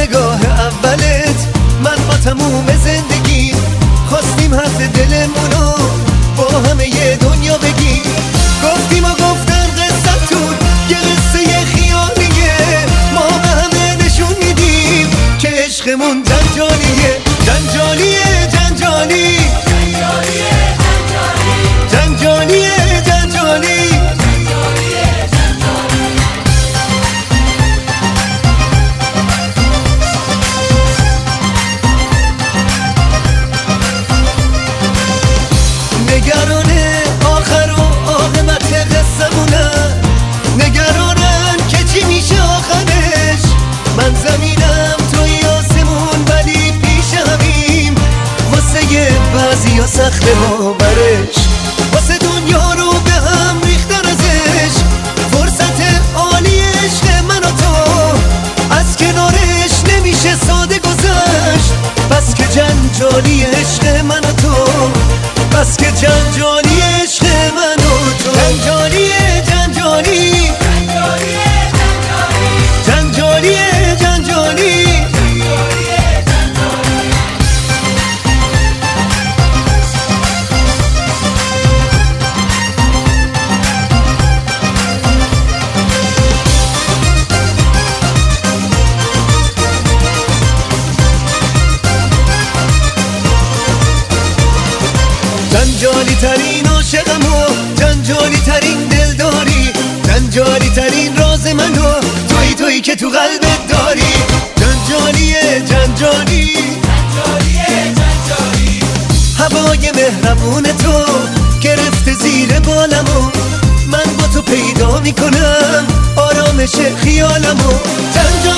نگاه اولت من با تموم زندگی خواستیم حرف دلمونو با همه یه دنیا بگیم. گفتیم و گفتن قصتون یه قصه خیالیه، ما به همه نشون میدیم که عشقمون جنجالیه. جنجالیه جنجالی جنجالیه جنجالی نگرانه آخر و عاقبت قصه‌مونن، نگرانن که چی میشه آخرش. من زمینم توی آسمون ولی پیش همیم، واسه یه بعضیا سخته باورش، واسه دنیا رو به هم ریختن ازش. فرصت عالی عشق من و تو از کنارش نمیشه ساده گذشت. بس که جنجالی عشق من و تو، بس که جنجالی عشق من و تو. جنجالیه جنجالی جنجالیه جنجالی جنجالی ترین عاشقم و جنجالی ترین دلداری، جنجالی ترین راز منو تویی که تو قلبت داری. جنجالیه جنجالی هوای مهربون تو گرفته زیر بالمو، من با تو پیدا میکنم آرامش خیالمو.